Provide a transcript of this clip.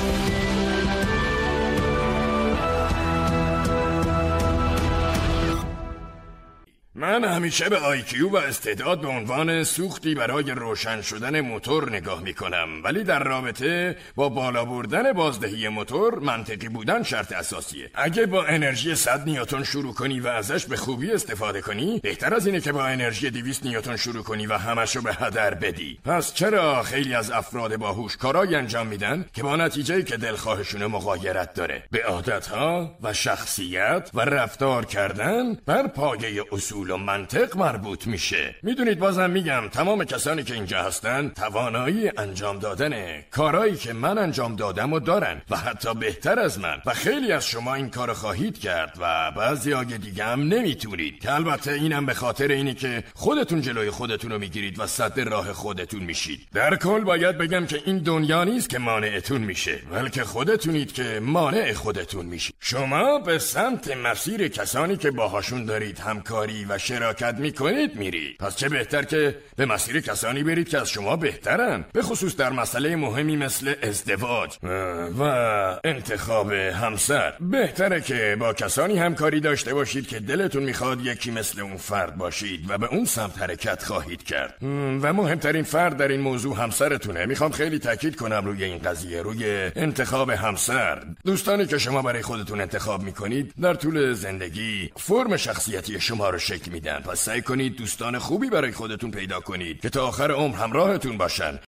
من همیشه به آیکیو و استعداد به عنوان سوختی برای روشن شدن موتور نگاه میکنم، ولی در رابطه با بالا بردن بازدهی موتور منطقی بودن شرط اساسیه. اگه با انرژی 100 نیوتن شروع کنی و ازش به خوبی استفاده کنی، بهتر از اینه که با انرژی 200 نیوتن شروع کنی و همشو به هدر بدی. پس چرا خیلی از افراد باهوش کارایی انجام میدن که با نتیجه‌ای که دلخواهشون مغایرت داره؟ به عادتها و شخصیت و رفتار کردن بر پایه اصول و منطق مربوط میشه. میدونید، بازم میگم تمام کسانی که اینجا هستن توانایی انجام دادن کارهایی که من انجام دادم و دارن و حتی بهتر از من، و خیلی از شما این کار خواهید کرد و بعضی دیگه هم نمیتونید، که البته اینم به خاطر اینی که خودتون جلوی خودتون رو میگیرید و سد راه خودتون میشید. در کل باید بگم که این دنیا نیست که مانعتون میشه، بلکه خودتونید که مانع خودتون میشید. شما به سمت مسیر کسانی که باهاشون دارید همکاری و شراکت میکنید میرید، پس چه بهتر که به مسیر کسانی برید که از شما بهترن، به خصوص در مسئله مهمی مثل ازدواج و انتخاب همسر. بهتره که با کسانی همکاری داشته باشید که دلتون میخواد یکی مثل اون فرد باشید و به اون سمت حرکت خواهید کرد. و مهمترین فرد در این موضوع همسرتونه. میخوام خیلی تاکید کنم روی این قضیه، روی انتخاب همسر. دوستانی که شما برای خودتون انتخاب میکنید در طول زندگی فرم شخصیتی شما رو شکل میدن، پس سعی کنید دوستان خوبی برای خودتون پیدا کنید که تا آخر عمر همراهتون باشن